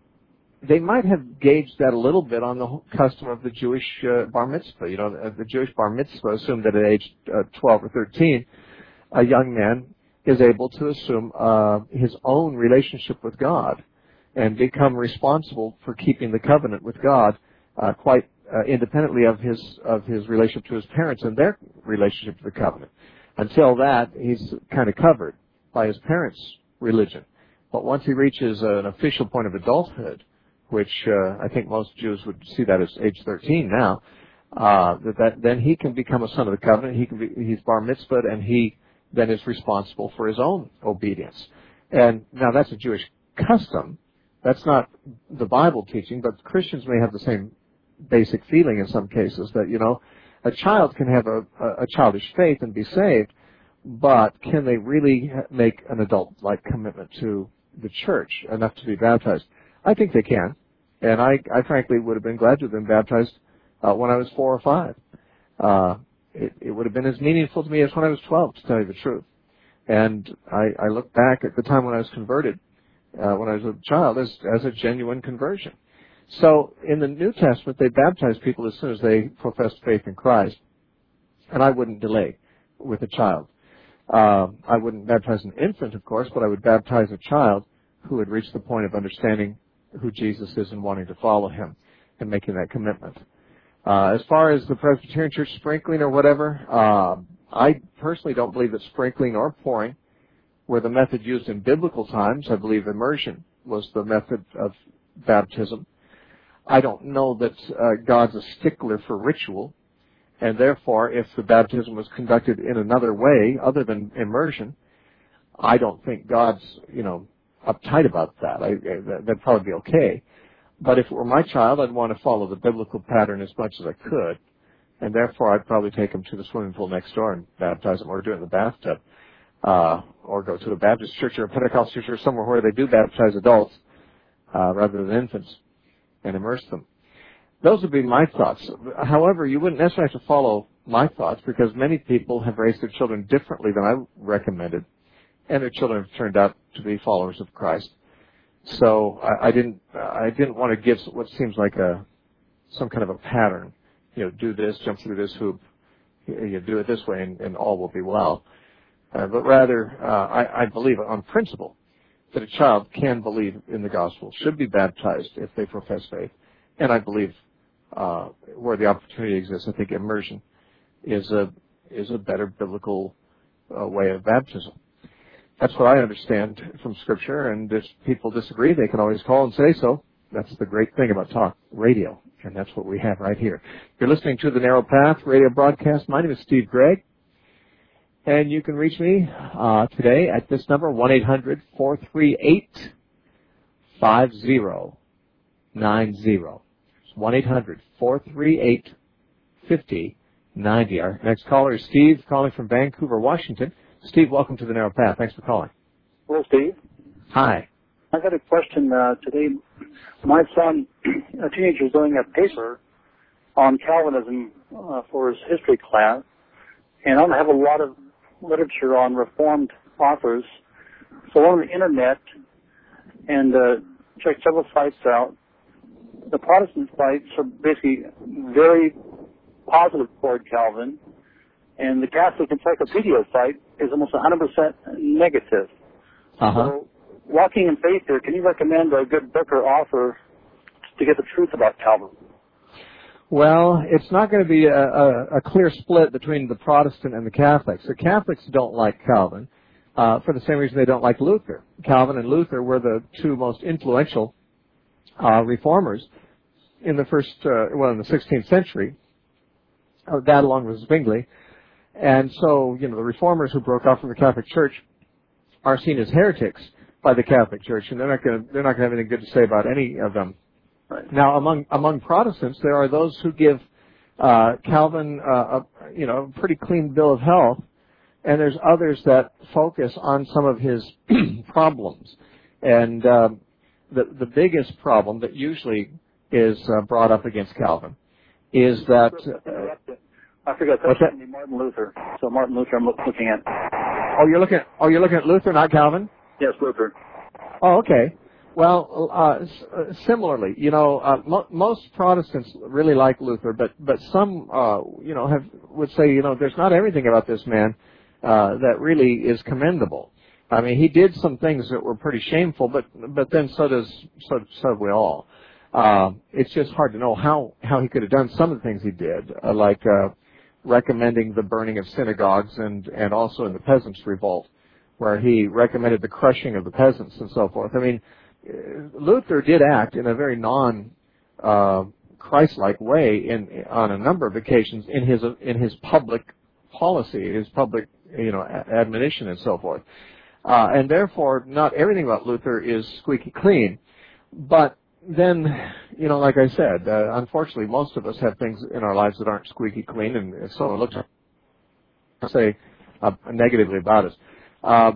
they might have gauged that a little bit on the custom of the Jewish uh, bar mitzvah. You know, the Jewish bar mitzvah assumed that at age uh, twelve or thirteen, a young man is able to assume uh, his own relationship with God and become responsible for keeping the covenant with God uh, quite uh, independently of his of his relationship to his parents and their relationship to the covenant. Until that, he's kind of covered by his parents' religion. But once he reaches an official point of adulthood, which uh, I think most Jews would see that as age thirteen now, uh, that, that then he can become a son of the covenant. He can be, he's bar mitzvahed, and he then is responsible for his own obedience. And now that's a Jewish custom. That's not the Bible teaching, but Christians may have the same basic feeling in some cases that, you know, a child can have a, a childish faith and be saved, but can they really make an adult-like commitment to the church enough to be baptized? I think they can. And I, I frankly would have been glad to have been baptized uh, when I was four or five. Uh, it, it would have been as meaningful to me as when I was twelve, to tell you the truth. And I, I look back at the time when I was converted, uh, when I was a child, as, as a genuine conversion. So in the New Testament, they baptize people as soon as they profess faith in Christ. And I wouldn't delay with a child. Uh, I wouldn't baptize an infant, of course, but I would baptize a child who had reached the point of understanding who Jesus is and wanting to follow Him and making that commitment. Uh, as far as the Presbyterian Church sprinkling or whatever, uh, I personally don't believe that sprinkling or pouring were the method used in biblical times. I believe immersion was the method of baptism. I don't know that uh, God's a stickler for ritual, and therefore, if the baptism was conducted in another way other than immersion, I don't think God's, you know, uptight about that. I, that'd probably be okay. But if it were my child, I'd want to follow the biblical pattern as much as I could, and therefore I'd probably take him to the swimming pool next door and baptize him, or do it in the bathtub, uh, or go to a Baptist church or a Pentecostal church or somewhere where they do baptize adults uh, rather than infants and immerse them. Those would be my thoughts. However, you wouldn't necessarily have to follow my thoughts, because many people have raised their children differently than I recommended, and their children have turned out to be followers of Christ. So I, I didn't I didn't want to give what seems like a some kind of a pattern. You know, do this, jump through this hoop, you do it this way, and, and all will be well. Uh, but rather, uh, I, I believe on principle that a child can believe in the gospel, should be baptized if they profess faith. And I believe uh, where the opportunity exists, I think immersion is a is a better biblical uh, way of baptism. That's what I understand from Scripture, and if people disagree, they can always call and say so. That's the great thing about talk radio, and that's what we have right here. You're listening to the Narrow Path radio broadcast. My name is Steve Gregg, and you can reach me uh, today at this number, one eight hundred four three eight five zero nine zero. It's one eight hundred four three eight five zero nine zero. Our next caller is Steve, calling from Vancouver, Washington. Steve, welcome to the Narrow Path. Thanks for calling. Hello, Steve. Hi. I got a question uh, today. My son, a teenager, is doing a paper on Calvinism uh, for his history class, and I don't have a lot of literature on Reformed authors. So I went on the internet and uh, checked several sites out. The Protestant sites are basically very positive toward Calvin, and the Catholic Encyclopedia site is almost one hundred percent negative. Uh-huh. So, walking in faith here, can you recommend a good book or author to get the truth about Calvin? Well, it's not going to be a, a, a clear split between the Protestant and the Catholics. The Catholics don't like Calvin uh, for the same reason they don't like Luther. Calvin and Luther were the two most influential uh, reformers in the first, uh, well, in the sixteenth century. Uh, that along with Zwingli. And so, you know, the reformers who broke off from the Catholic Church are seen as heretics by the Catholic Church, and they're not going to they're not going to have anything good to say about any of them. Right. Now, among among Protestants, there are those who give uh, Calvin uh, a you know pretty clean bill of health, and there's others that focus on some of his problems. And uh, the the biggest problem that usually is uh, brought up against Calvin is that. Uh, I forgot What's that's that? Martin Luther. So Martin Luther, I'm looking at. Oh, you're looking. Oh, you're looking at Luther, not Calvin. Yes, Luther. Oh, okay. Well, uh, s- uh, similarly, you know, uh, mo- most Protestants really like Luther, but but some, uh, you know, have would say, you know, there's not everything about this man uh, that really is commendable. I mean, he did some things that were pretty shameful, but but then so does so so have we all. Uh, it's just hard to know how how he could have done some of the things he did, uh, like uh, recommending the burning of synagogues and and also in the Peasants' Revolt, where he recommended the crushing of the peasants and so forth. I mean, Luther did act in a very non uh, Christ-like way in on a number of occasions in his in his public policy, his public you know admonition and so forth, uh, and therefore not everything about Luther is squeaky clean. But then, you know, like I said, uh, unfortunately, most of us have things in our lives that aren't squeaky clean, and so it looks say uh, negatively about us. Uh,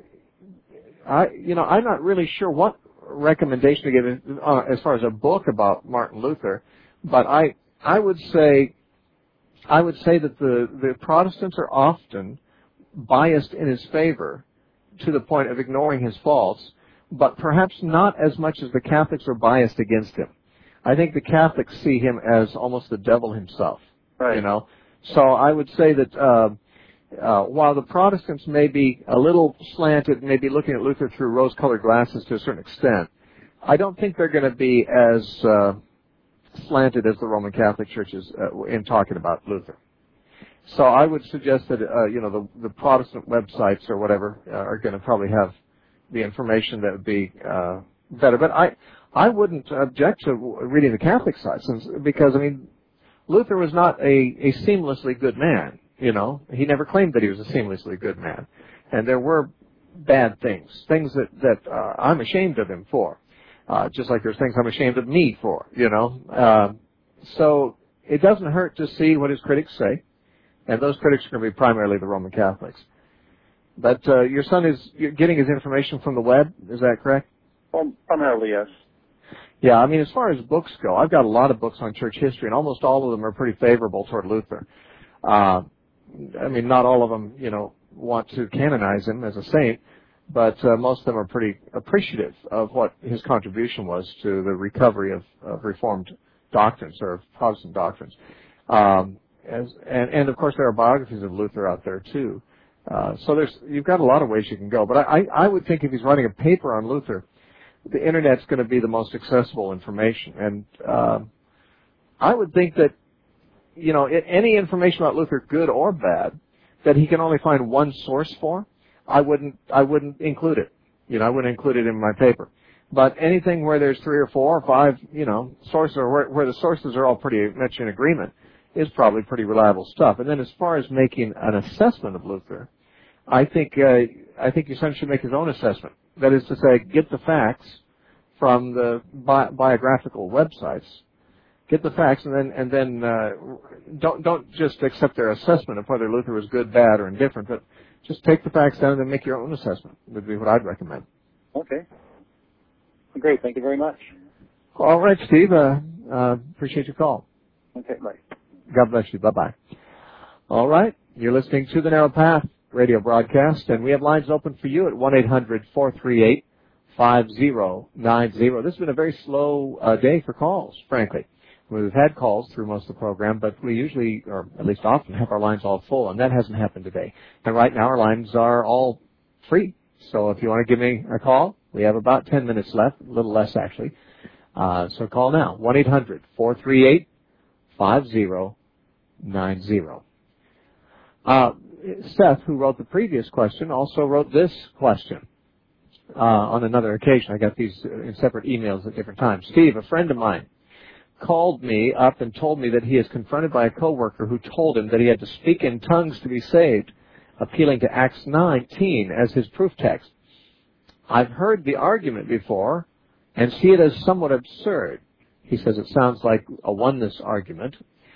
I, you know, I'm not really sure what recommendation to give uh, as far as a book about Martin Luther, but I, I would say, I would say that the, the Protestants are often biased in his favor to the point of ignoring his faults, but perhaps not as much as the Catholics are biased against him. I think the Catholics see him as almost the devil himself. Right. You know, so I would say that. Uh, Uh, while the Protestants may be a little slanted, maybe looking at Luther through rose-colored glasses to a certain extent, I don't think they're going to be as uh, slanted as the Roman Catholic Church is uh, in talking about Luther. So I would suggest that uh, you know the, the Protestant websites or whatever uh, are going to probably have the information that would be uh, better. But I I wouldn't object to reading the Catholic sites because I mean Luther was not a, a seamlessly good man. You know, he never claimed that he was a seamlessly good man. And there were bad things, things that, that uh, I'm ashamed of him for, uh, just like there's things I'm ashamed of me for, you know. Uh, so it doesn't hurt to see what his critics say, and those critics are going to be primarily the Roman Catholics. But uh, your son is getting his information from the web, is that correct? Well, primarily, yes. Yeah, I mean, as far as books go, I've got a lot of books on church history, and almost all of them are pretty favorable toward Luther. Uh, I mean, not all of them, you know, want to canonize him as a saint, but uh, most of them are pretty appreciative of what his contribution was to the recovery of, of Reformed doctrines or of Protestant doctrines. Um, as, and, and, of course, there are biographies of Luther out there, too. Uh, so there's, you've got a lot of ways you can go. But I, I would think if he's writing a paper on Luther, the Internet's going to be the most accessible information. And uh, I would think that, you know, any information about Luther, good or bad, that he can only find one source for, I wouldn't, I wouldn't include it. You know, I wouldn't include it in my paper. But anything where there's three or four or five, you know, sources, or where, where the sources are all pretty much in agreement, is probably pretty reliable stuff. And then as far as making an assessment of Luther, I think uh, I think your son should make his own assessment. That is to say, get the facts from the bi- biographical websites, get the facts, and then and then uh, don't don't just accept their assessment of whether Luther was good, bad, or indifferent, but just take the facts down and then make your own assessment. Would be what I'd recommend. Okay. Great. Thank you very much. All right, Steve. Uh, uh, appreciate your call. Okay. Bye. God bless you. Bye-bye. All right. You're listening to the Narrow Path radio broadcast, and we have lines open for you at one eight hundred four three eight five zero nine zero. This has been a very slow uh, day for calls, frankly. We've had calls through most of the program, but we usually, or at least often, have our lines all full, and that hasn't happened today. And right now our lines are all free. So if you want to give me a call, we have about ten minutes left, a little less actually. Uh, so call now, one eight hundred four three eight five zero nine zero. Uh, Seth, who wrote the previous question, also wrote this question uh, on another occasion. I got these in separate emails at different times. Steve, a friend of mine, called me up and told me that he is confronted by a coworker who told him that he had to speak in tongues to be saved, appealing to Acts nineteen as his proof text. I've heard the argument before and see it as somewhat absurd. He says it sounds like a oneness argument.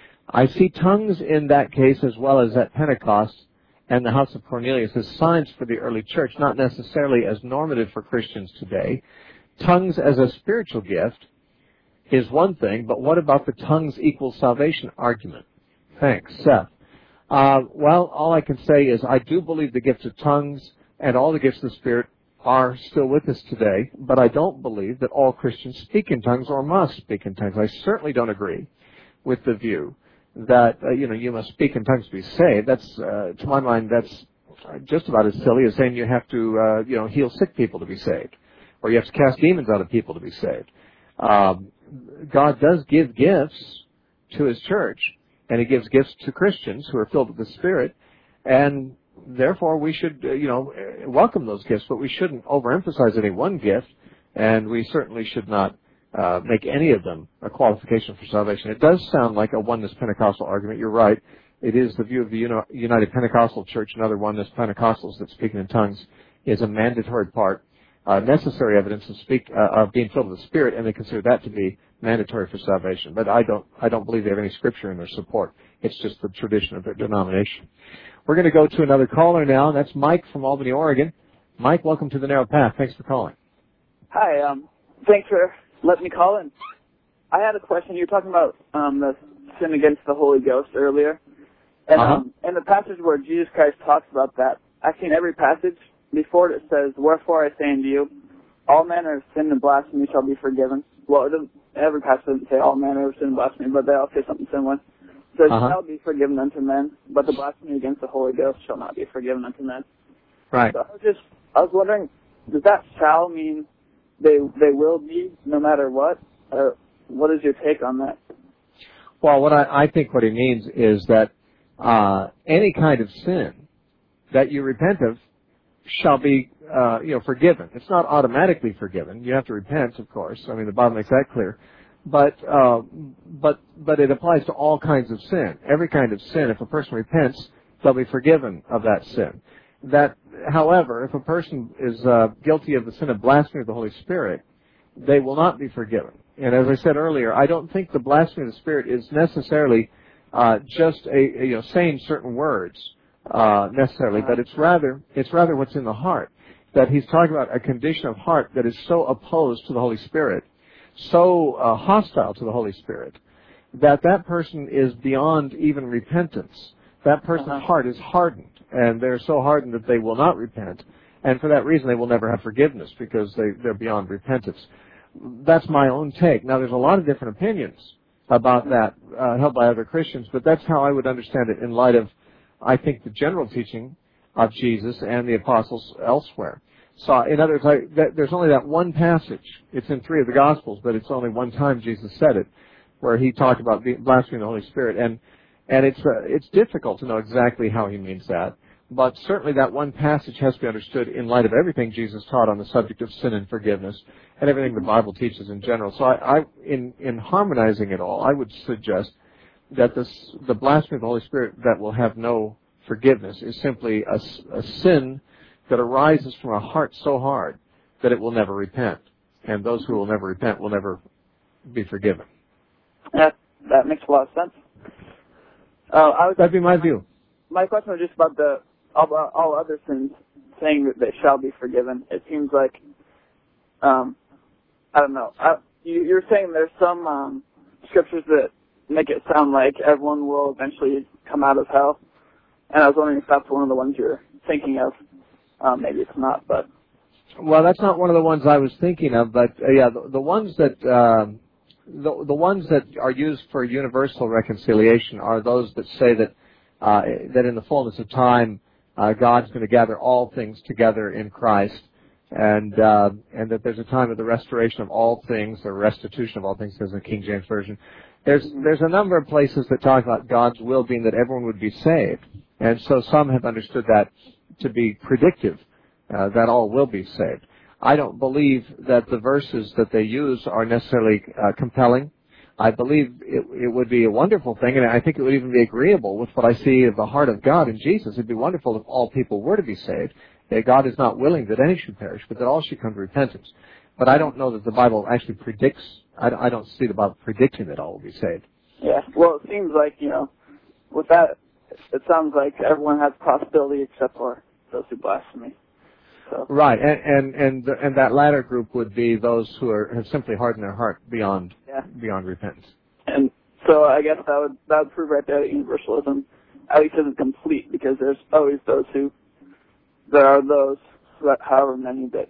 I see tongues in that case as well as at Pentecost and the house of Cornelius as signs for the early church, not necessarily as normative for Christians today. Tongues as a spiritual gift is one thing, but what about the tongues equals salvation argument? Thanks, Seth. Uh, well, all I can say is I do believe the gifts of tongues and all the gifts of the Spirit are still with us today, but I don't believe that all Christians speak in tongues or must speak in tongues. I certainly don't agree with the view that, uh, you know, you must speak in tongues to be saved. That's, uh, to my mind, that's just about as silly as saying you have to, uh, you know, heal sick people to be saved, or you have to cast demons out of people to be saved. Um, God does give gifts to His church, and He gives gifts to Christians who are filled with the Spirit, and therefore we should, uh, you know, welcome those gifts, but we shouldn't overemphasize any one gift, and we certainly should not uh, make any of them a qualification for salvation. It does sound like a oneness Pentecostal argument. You're right. It is the view of the Uni- United Pentecostal Church and other oneness Pentecostals that speaking in tongues is a mandatory part, uh, necessary evidence of speak uh, of being filled with the Spirit, and they consider that to be mandatory for salvation. But I don't, I don't believe they have any scripture in their support. It's just the tradition of their denomination. We're going to go to another caller now, and that's Mike from Albany, Oregon. Mike, welcome to the Narrow Path. Thanks for calling. Hi, um, thanks for letting me call in. I had a question. You were talking about um, the sin against the Holy Ghost earlier. And uh-huh. um, in the passage where Jesus Christ talks about that, I've seen every passage before it says, "Wherefore I say unto you, all manner of sin and blasphemy shall be forgiven." Well, it doesn't, every passage doesn't say all manner of sin and blasphemy, but they all say something similar. So it uh-huh. shall be forgiven unto men, but the blasphemy against the Holy Ghost shall not be forgiven unto men. Right. So I was just, I was wondering, does that shall mean they they will be no matter what? Or what is your take on that? Well, what I, I think what he means is that uh, any kind of sin that you repent of shall be, uh, you know, forgiven. It's not automatically forgiven. You have to repent, of course. I mean, the Bible makes that clear. But, uh, but, but it applies to all kinds of sin. Every kind of sin, if a person repents, they'll be forgiven of that sin. That, however, if a person is uh, guilty of the sin of blasphemy of the Holy Spirit, they will not be forgiven. And as I said earlier, I don't think the blasphemy of the Spirit is necessarily uh, just a, a, you know, saying certain words uh, necessarily, but it's rather it's rather what's in the heart. That he's talking about a condition of heart that is so opposed to the Holy Spirit, so uh, hostile to the Holy Spirit, that that person is beyond even repentance. That person's uh-huh. heart is hardened, and they're so hardened that they will not repent, and for that reason they will never have forgiveness because they, they're beyond repentance. That's my own take. Now, there's a lot of different opinions about that uh, held by other Christians, but that's how I would understand it in light of, I think, the general teaching of Jesus and the apostles elsewhere. So, in other words, I, that, there's only that one passage. It's in three of the Gospels, but it's only one time Jesus said it, where he talked about blaspheming the Holy Spirit. And and it's uh, it's difficult to know exactly how he means that. But certainly that one passage has to be understood in light of everything Jesus taught on the subject of sin and forgiveness and everything the Bible teaches in general. So I, I in, in harmonizing it all, I would suggest that this, the blasphemy of the Holy Spirit that will have no forgiveness is simply a, a sin that arises from a heart so hard that it will never repent. And those who will never repent will never be forgiven. That, that makes a lot of sense. Uh, I was, That'd be my view. My question was just about the all, all other sins, saying that they shall be forgiven. It seems like, um, I don't know. I, you, you're saying there's some um, scriptures that make it sound like everyone will eventually come out of hell, and I was wondering if that's one of the ones you're thinking of. Um, maybe it's not, but well, that's not one of the ones I was thinking of. But uh, yeah, the, the ones that um, the the ones that are used for universal reconciliation are those that say that. Uh, that in the fullness of time, uh, God's going to gather all things together in Christ, and uh, and that there's a time of the restoration of all things, or restitution of all things, as in the King James Version. There's there's a number of places that talk about God's will being that everyone would be saved, and so some have understood that to be predictive, uh, that all will be saved. I don't believe that the verses that they use are necessarily uh, compelling. I believe it, it would be a wonderful thing, and I think it would even be agreeable with what I see of the heart of God in Jesus. It'd be wonderful if all people were to be saved. That God is not willing that any should perish, but that all should come to repentance. But I don't know that the Bible actually predicts, I, I don't see the Bible predicting that all will be saved. Yeah, well, it seems like, you know, with that, it sounds like everyone has possibility except for those who blaspheme. So. Right, and and and, the, and that latter group would be those who are, have simply hardened their heart beyond yeah. beyond repentance. And so I guess that would that would prove right there that universalism at least isn't complete, because there's always those who there are those, however many, that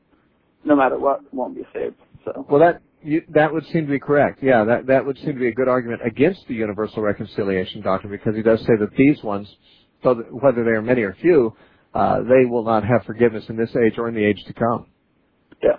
no matter what won't be saved. So well, that you, that would seem to be correct. Yeah, that that would seem to be a good argument against the universal reconciliation doctrine, because he does say that these ones, so that whether they are many or few, Uh, they will not have forgiveness in this age or in the age to come. Yeah.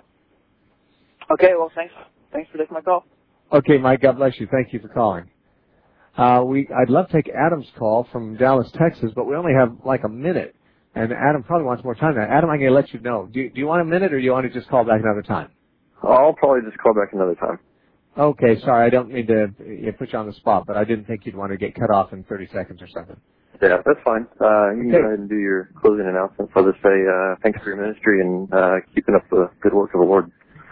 Okay, well, thanks. Thanks for taking my call. Okay, Mike, God bless you. Thank you for calling. Uh, we, I'd love to take Adam's call from Dallas, Texas, but we only have like a minute, and Adam probably wants more time now. Adam, I'm going to let you know. Do you, do you want a minute, or do you want to just call back another time? I'll probably just call back another time. Okay, sorry, I don't mean to uh, put you on the spot, but I didn't think you'd want to get cut off in thirty seconds or something. Yeah, that's fine. Uh, you can okay. go ahead and do your closing announcements. I'll just say uh, thanks for your ministry and uh, keeping up the good work of the Lord.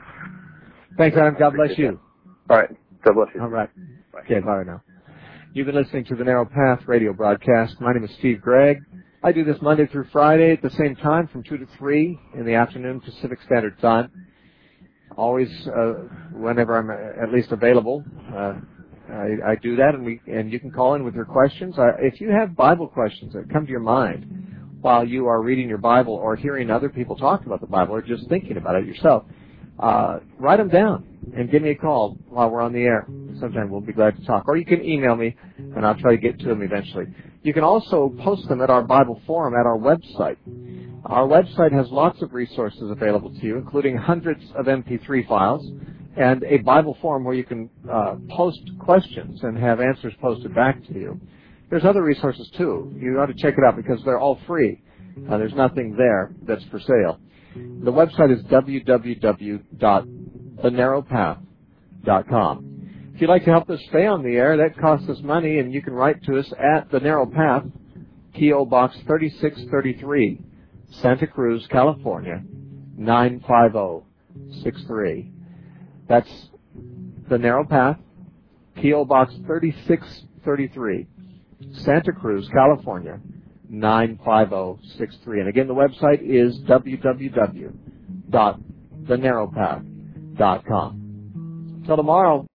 Thanks, Adam. God bless you. All right. God bless you. All right. Okay, bye now. You've been listening to the Narrow Path radio broadcast. My name is Steve Gregg. I do this Monday through Friday at the same time from two to three in the afternoon Pacific Standard Time. Always, uh, whenever I'm at least available, uh, I, I do that, and we and you can call in with your questions. Uh, if you have Bible questions that come to your mind while you are reading your Bible or hearing other people talk about the Bible or just thinking about it yourself, uh, write them down and give me a call while we're on the air. Sometime we'll be glad to talk. Or you can email me, and I'll try to get to them eventually. You can also post them at our Bible forum at our website. Our website has lots of resources available to you, including hundreds of M P three files, and a Bible forum where you can uh, post questions and have answers posted back to you. There's other resources, too. You ought to check it out because they're all free. Uh, there's nothing there that's for sale. The website is w w w dot the narrow path dot com. If you'd like to help us stay on the air, that costs us money, and you can write to us at The Narrow Path, P O Box thirty-six thirty-three, Santa Cruz, California, nine five zero six three. That's The Narrow Path, P O Box thirty-six thirty-three, Santa Cruz, California, nine five zero six three. And again, the website is w w w dot the narrow path dot com. Till tomorrow.